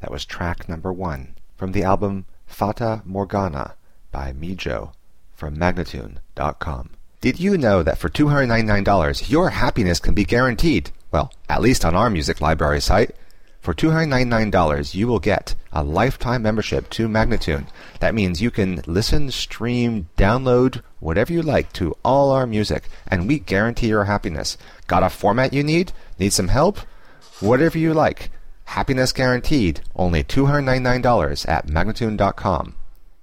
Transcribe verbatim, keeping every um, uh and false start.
That was track number one from the album Fata Morgana by Mijo from Magnatune dot com. Did you know that for two hundred ninety-nine dollars your happiness can be guaranteed? Well, at least on our music library site. For two hundred ninety-nine dollars you will get a lifetime membership to Magnatune. That means you can listen, stream, download, whatever you like to all our music, and we guarantee your happiness. Got a format you need? Need some help? Whatever you like. Happiness guaranteed. Only two hundred ninety-nine dollars at Magnatune dot com.